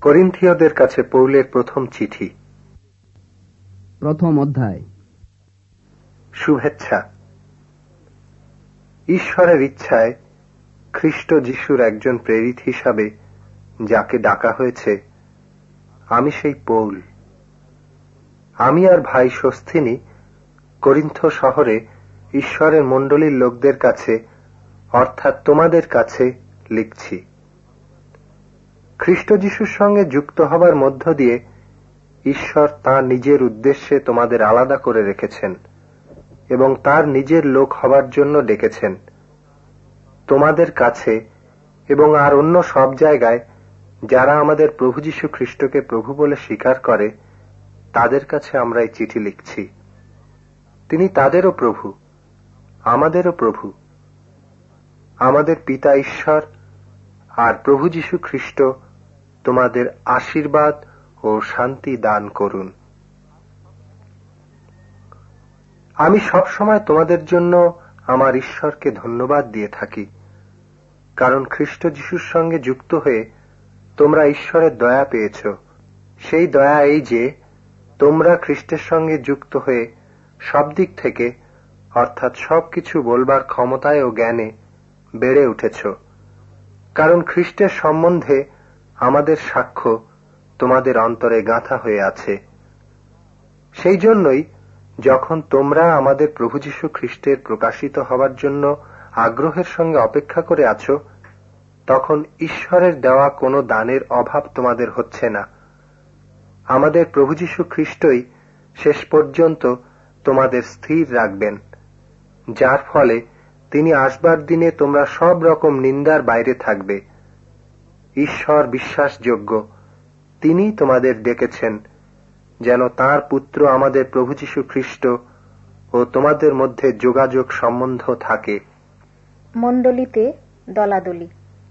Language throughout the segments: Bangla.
করিন্থীয়দের কাছে পৌলের প্রথম চিঠি, প্রথম অধ্যায়। শুভেচ্ছা। ঈশ্বরের ইচ্ছায় খ্রিস্ট যিশুর একজন প্রেরিত হিসাবে যাকে ডাকা হয়েছে, আমি সেই পৌল। আমি আর ভাই সস্থিনী করিন্থ শহরে ঈশ্বরের মণ্ডলীর লোকদের কাছে, অর্থাৎ তোমাদের কাছে লিখছি। খ্রিস্ট যিশুর সঙ্গে যুক্ত হবার মধ্য দিয়ে ঈশ্বর তাঁর নিজের উদ্দেশ্যে তোমাদের আলাদা করে রেখেছেন এবং তার নিজের লোক হবার জন্য ডেকেছেন। তোমাদের কাছে এবং আর অন্য সব জায়গায় যারা আমাদের প্রভু যীশু খ্রিস্টকে প্রভু বলে স্বীকার করে, তাদের কাছে আমরা এই চিঠি লিখছি। তিনি তাদেরও প্রভু, আমাদেরও প্রভু। আমাদের পিতা ঈশ্বর আর প্রভু যীশু খ্রিস্ট তোমাদের আশীর্বাদ ও শান্তি দান করুন। আমি সব সময় তোমাদের জন্য আমার ঈশ্বরকে ধন্যবাদ দিয়ে থাকি, কারণ খ্রিস্ট যিশুর সঙ্গে যুক্ত হয়ে তোমরা ঈশ্বরের দয়া পেয়েছ। সেই দয়া এই যে তোমরা খ্রিস্টের সঙ্গে যুক্ত হয়ে সব দিক থেকে, অর্থাৎ সবকিছু বলবার ক্ষমতায় ও জ্ঞানে বেড়ে উঠেছ। কারণ খ্রিস্টের সম্বন্ধে আমাদের সাক্ষ্য তোমাদের অন্তরে গাঁথা হয়ে আছে। সেই জন্যই যখন তোমরা আমাদের প্রভু যীশু খ্রিস্টের প্রকাশিত হবার জন্য আগ্রহের সঙ্গে অপেক্ষা করে আছো, তখন ঈশ্বরের দেওয়া কোনো দানের অভাব তোমাদের হচ্ছে না। আমাদের প্রভু যীশু খ্রিস্টই শেষ পর্যন্ত তোমাদের স্থির রাখবেন, যার ফলে তিনি আসবার দিনে তোমরা সব রকম নিন্দার বাইরে থাকবে। ঈশ্বর বিশ্বাসযোগ্য, তিনি তোমাদের ডেকেছেন যেন তাঁর পুত্র আমাদের প্রভু যীশু খ্রিস্ট ও তোমাদের মধ্যে যোগাযোগ সম্বন্ধ থাকে। মণ্ডলীতে দলাদলি।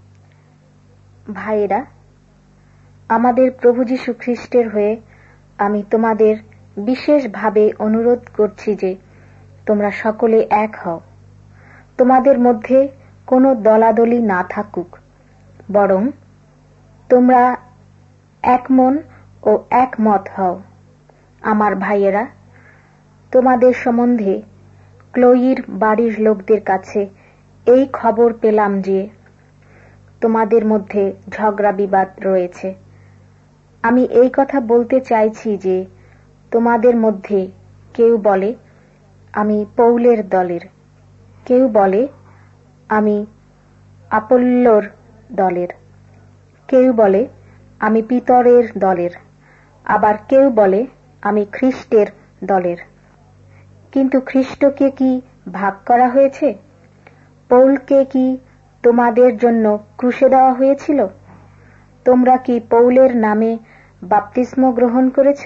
ভাইয়েরা, আমাদের প্রভু যীশু খ্রিস্টের হয়ে আমি তোমাদের বিশেষভাবে অনুরোধ করছি যে তোমরা সকলে এক হও। তোমাদের মধ্যে কোনো দলাদলি না থাকুক, বরং তোমরা এক মন ও একমত হও। আমার ভাইয়েরা, তোমাদের সম্বন্ধে ক্লোয়ির বাড়ির লোকদের কাছে এই খবর পেলাম যে তোমাদের মধ্যে ঝগড়া বিবাদ রয়েছে। আমি এই কথা বলতে চাইছি যে তোমাদের মধ্যে কেউ বলে আমি পৌলের দলের, কেউ বলে আমি আপল্লোর দলের, কেউ বলে আমি পিতরের দলের, আবার কেউ বলে আমি খ্রিস্টের দলের। কিন্তু খ্রিস্টকে কি ভাগ করা হয়েছে? পৌলকে কি তোমাদের জন্য ক্রুশে দেওয়া হয়েছিল? তোমরা কি পৌলের নামে বাপ্তিস্ম গ্রহণ করেছ?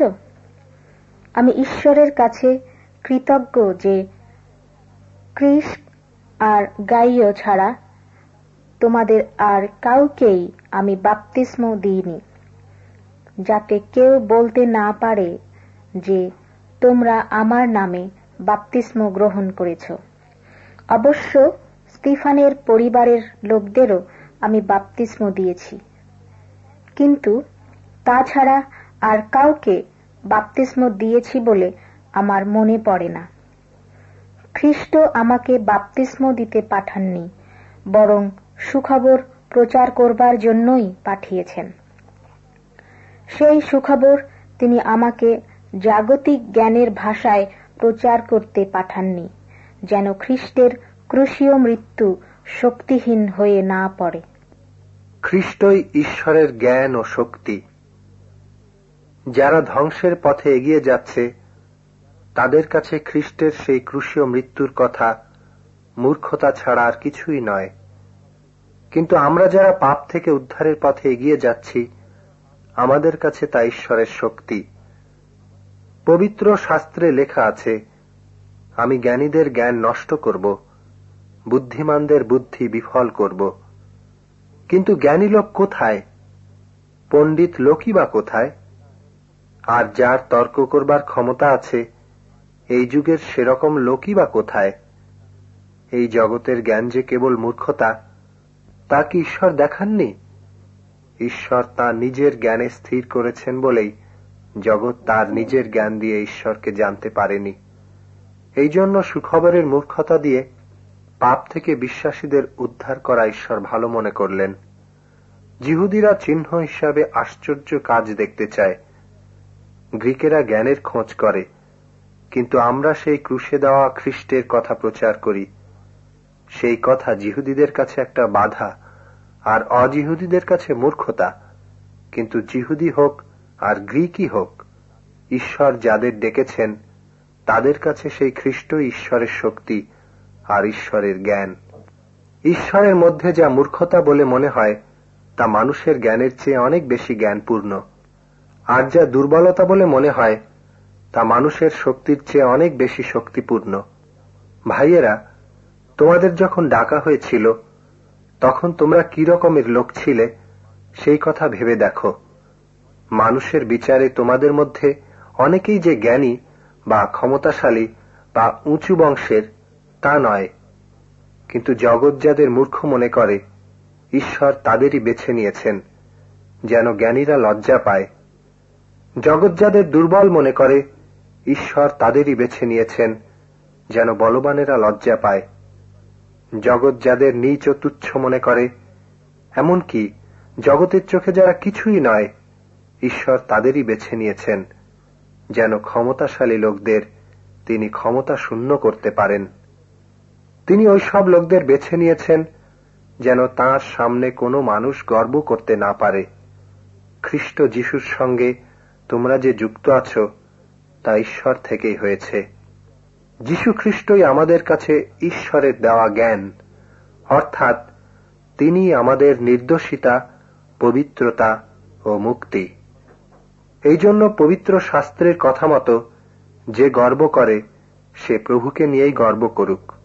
আমি ঈশ্বরের কাছে কৃতজ্ঞ যে ক্রিস্প আর গাইও ছাড়া তোমাদের আর কাউকেই আমি বাপ্তিস্ম দিইনি, যাতে কেউ বলতে না পারে যে তোমরা আমার নামে বাপ্তিস্ম গ্রহণ করেছ। অবশ্য স্তিফানের পরিবারের লোকদেরও আমি বাপ্তিস্ম দিয়েছি, কিন্তু তাছাড়া আর কাউকে বাপ্তিস্ম দিয়েছি বলে আমার মনে পড়ে না। খ্রিস্ট আমাকে বাপ্তিস্ম দিতে পাঠাননি, বরং সুখবর প্রচার করবার জন্যই পাঠিয়েছেন। সেই সুখবর তিনি আমাকে জাগতিক জ্ঞানের ভাষায় প্রচার করতে পাঠাননি, যেন খ্রিস্টের ক্রুশীয় মৃত্যু শক্তিহীন হয়ে না পড়ে। খ্রিস্টই ঈশ্বরের জ্ঞান ও শক্তি। যারা ধ্বংসের পথে এগিয়ে যাচ্ছে, তাদের কাছে খ্রিস্টের সেই ক্রুশীয় মৃত্যুর কথা মূর্খতা ছাড়া আর কিছুই নয়। কিন্তু আমরা যারা পাপ থেকে উদ্ধারের পথে এগিয়ে যাচ্ছি, আমাদের কাছে তা ঈশ্বরের শক্তি। পবিত্র শাস্ত্রে লেখা আছে, আমি জ্ঞানীদের জ্ঞান নষ্ট করব, বুদ্ধিমানদের বুদ্ধি বিফল করব। কিন্তু জ্ঞানী লোক কোথায়? পণ্ডিত লোকই বা কোথায়? আর যার তর্ক করবার ক্ষমতা আছে, এই যুগের সেরকম লোকই বা কোথায়? এই জগতের জ্ঞান যে কেবল মূর্খতা, তা কি ঈশ্বর দেখাননি? ঈশ্বর তাঁর নিজের জ্ঞানে স্থির করেছেন বলেই জগৎ তার নিজের জ্ঞান দিয়ে ঈশ্বরকে জানতে পারেনি। এই জন্য সুখবরের মূর্খতা দিয়ে পাপ থেকে বিশ্বাসীদের উদ্ধার করা ঈশ্বর ভালো মনে করলেন। যিহুদিরা চিহ্ন হিসাবে আশ্চর্য কাজ দেখতে চায়, গ্রীকেরা জ্ঞানের খোঁজ করে, কিন্তু আমরা সেই ক্রুশে দেওয়া খ্রিস্টের কথা প্রচার করি। সেই কথা যিহুদিদের কাছে একটা বাধা আর অজিহুদিদের কাছে মূর্খতা, কিন্তু যিহুদি হোক আর গ্রীকই হোক, ঈশ্বর যাদের ডেকেছেন তাদের কাছে সেই খ্রিস্ট ঈশ্বরের শক্তি আর ঈশ্বরের জ্ঞান। ঈশ্বরের মধ্যে যা মূর্খতা বলে মনে হয় তা মানুষের জ্ঞানের চেয়ে অনেক বেশি জ্ঞানপূর্ণ, আর যা দুর্বলতা বলে মনে হয় তা মানুষের শক্তির চেয়ে অনেক বেশি শক্তিপূর্ণ। ভাইয়েরা, তোমাদের যখন ডাকা হয়েছিল তখন তোমরা কি রকমের লোক ছিলে সেই কথা ভেবে দেখো। মানুষের বিচারে তোমাদের মধ্যে অনেকেই যে জ্ঞানী বা ক্ষমতাশালী বা উঁচু বংশের তা নয়, কিন্তু জগৎ যাদের মূর্খ মনে করে ঈশ্বর তাদেরই বেছে নিয়েছেন যেন জ্ঞানীরা লজ্জা পায়। জগৎ যাদের দুর্বল মনে করে ঈশ্বর তাদেরই বেছে নিয়েছেন যেন বলবানেরা লজ্জা পায়। জগৎ যাদের নীচ ও তুচ্ছ মনে করে, এমনকি জগতের চোখে যারা কিছুই নয়, ঈশ্বর তাদেরই বেছে নিয়েছেন যেন ক্ষমতাশালী লোকদের তিনি ক্ষমতা শূন্য করতে পারেন। তিনি ওই সব লোকদের বেছে নিয়েছেন যেন তাঁর সামনে কোনো মানুষ গর্ব করতে না পারে। খ্রিস্ট যিশুর সঙ্গে তোমরা যে যুক্ত আছো তা ঈশ্বর থেকেই হয়েছে। যিশু খ্রিস্টই আমাদের কাছে ঈশ্বরের দেওয়া জ্ঞান, অর্থাৎ তিনি আমাদের নির্দোষিতা, পবিত্রতা ও মুক্তি। এই জন্য পবিত্র শাস্ত্রের কথা মতো যে গর্ব করে সে প্রভুকে নিয়েই গর্ব করুক।